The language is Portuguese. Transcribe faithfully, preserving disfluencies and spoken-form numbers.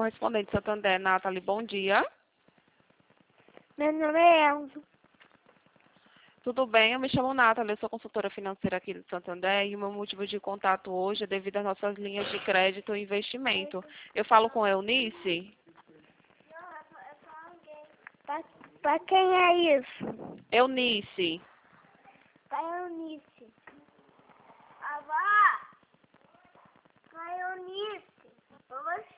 correspondente Santander, Nathalie, bom dia. Meu nome é Elzo. Tudo bem? Eu me chamo Nathalie, eu sou consultora financeira aqui do Santander e o meu motivo de contato hoje é devido às nossas linhas de crédito e investimento. Eu falo com a Eunice? Pra, pra quem é isso? Eunice. Pra Eunice. Avó! Pra Eunice. Pra você.